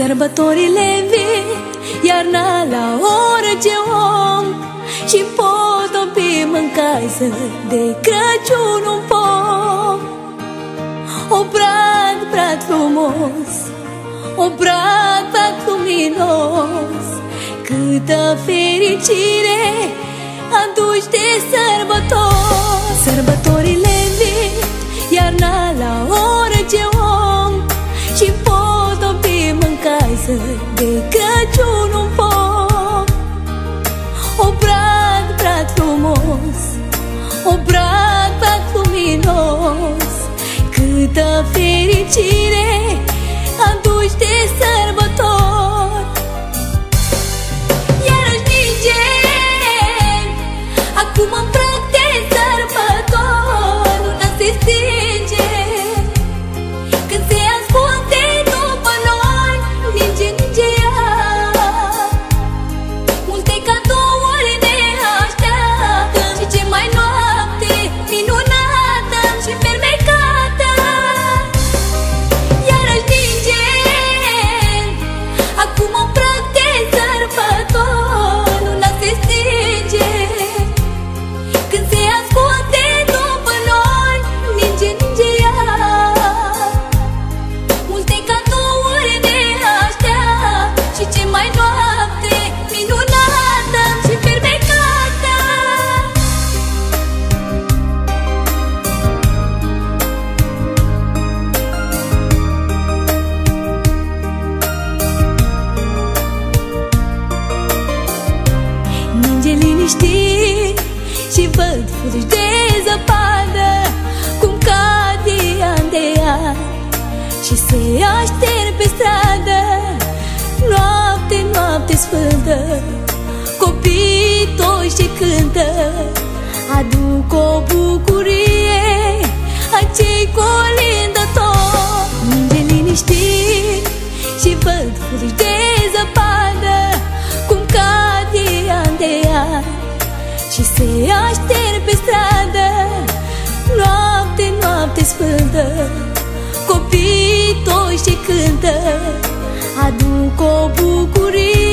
Sărbătorile vin, iarna la orice om, și potopim în casă de Crăciun un pom. O brad, brad frumos, o brad, brad luminos, câtă fericire aduci de sărbători. Sărbătorile vin, iarna la orice om, și potopim în casă de Crăciun un pom. O brad, brad frumos, o brad, brad luminos, câtă fericire aduci de sărbători. Iarăși ninge, acum în prag de sărbători, luna se stinge, când se ascunde după noi, ninge, ninge iar. Multe cadouri ne așteaptă și ce mai noapte minunată și fermecată. Iarăși ninge, acum în prag de sărbători, luna se stinge, când se ascunde după noi, ninge, ninge iar. Multe cadouri ne așteaptă și ce mai noapte minunată și fermecată. Ninge liniștit și văd fulgi de zăpadă cum cad an de an și se așterg pe stradă. Noapte, noapte sfântă, copiii toți ce cântă aduc o bucurie acei colindători. Ninge liniștit și văd fulgi de zăpadă cum cad an de an și se așterg pe stradă. Noapte, noapte sfântă, copiii toți ce cântă aduc o bucurie